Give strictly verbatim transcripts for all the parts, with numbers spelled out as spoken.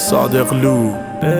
صادقلو.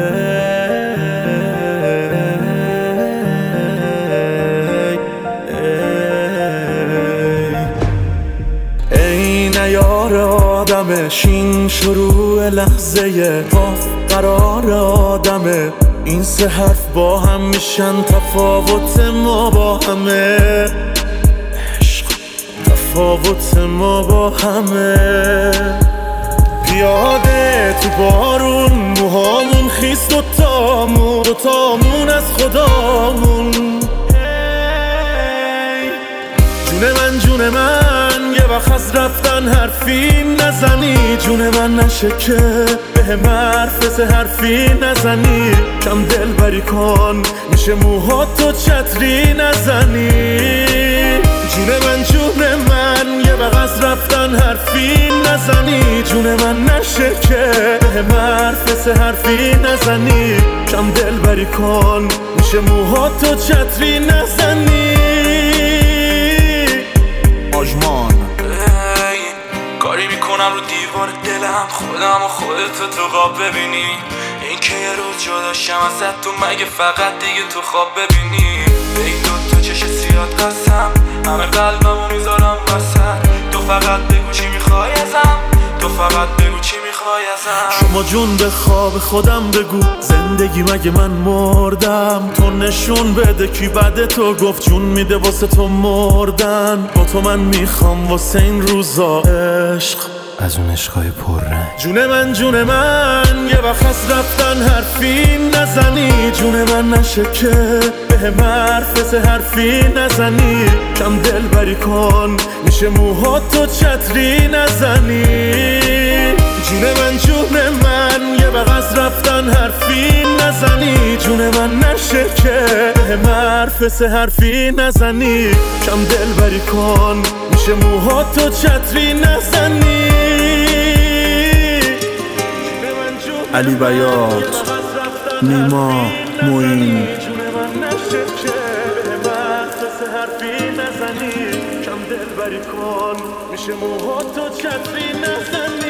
ای نیار آدمه شین شروع لحظه قاف قرار آدمه، این سه حرف با هم میشن تفاوت ما با همه، عشق تفاوت ما با همه. پیاده تو بارون موهامون خیس دوتامون دوتامون از خدامون. جون من جون من یه وقت از رفتن حرفی نزنی، جون من نشه که به حرف سه حرفی نزنی، کم دل بری کن میشه موهاتو چتری نزنی. جون من جون من یه وقت از رفتن حرفی نزنی، جون من نشه که به حرف سه حرفی نزنی، کم دل بری کن میشه موهاتو چتری نزنی. آژمان کاری میکنم رو دیوار دلم، خودم و خودتو تو خواب ببینی، این که یه روز جدا شم ازت تو مگه فقط دیگه تو خواب ببینی. به این دوتا چش سیاد قسم همه قلبمو میذارم وسط، تو فقط بگو چی میخوای ازم، تو فقط بگو چی میخوای ازم. شما جون به خواب خودم بگو زندگی مگه من مردم، تو نشون بده کی بعد تو گفت جون میده واسه تو مردن. با تو من میخوام واسه این روزا عشق از اون عشقای پررنگ. جون من جون من یه وقت از رفتن حرفی نزنی، جون من نشه که به حرف سه حرفی نزنی، کم دل بری کن میشه موهاتو چتری نزنی. جون من جون من یه وقت از رفتن حرفی نزنی، جون من نشه که به حرف سه حرفی نزنی، کم دل بری کن میشه موهاتو چتری نزنی. علی بیات، نیما، موین. کم دل بری کن میشه موهاتو چتری نزنی.